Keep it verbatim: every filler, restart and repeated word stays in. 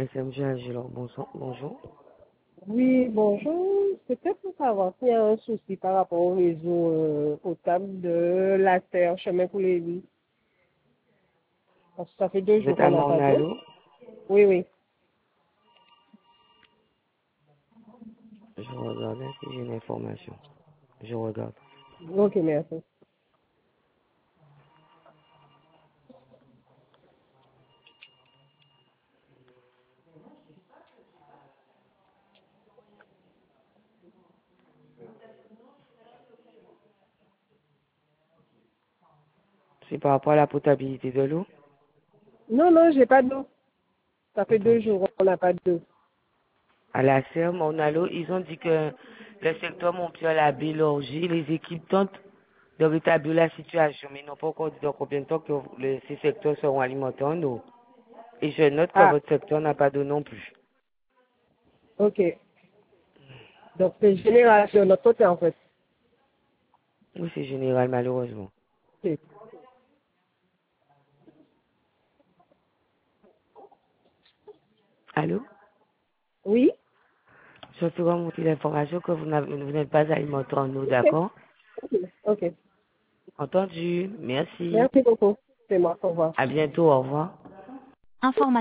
S M G Agilor, bonjour. bonjour. Oui, bonjour. C'était pour savoir s'il y a un souci par rapport au réseau euh, potable de la Terre, chemin pour les vies. Parce que ça fait deux Vous jours êtes à qu'on n'a pas d'eau. Mornalo? Oui, oui. Je regarde si j'ai une information. Je regarde. Ok, merci. C'est par rapport à la potabilité de l'eau? Non, non, j'ai pas d'eau. Ça fait deux Entendu. jours qu'on n'a pas d'eau. À la serre Mornalo, ils ont dit que le secteur Montpellier a Bélorgie, les équipes tentent de rétablir la situation, mais ils n'ont pas encore dit dans combien de temps que le- ces secteurs seront alimentés en eau. Et je note que Ah, votre secteur n'a pas d'eau non plus. ok. Donc c'est général sur notre côté en fait. Oui, c'est général, malheureusement. Ok. Allô? Oui? Je te remonter l'information que vous n'avez- vous n'êtes pas alimenté en eau, Ok. d'accord? Ok. Ok. Entendu. Merci. Merci beaucoup. C'est moi. Au revoir. À bientôt. Au revoir. Information.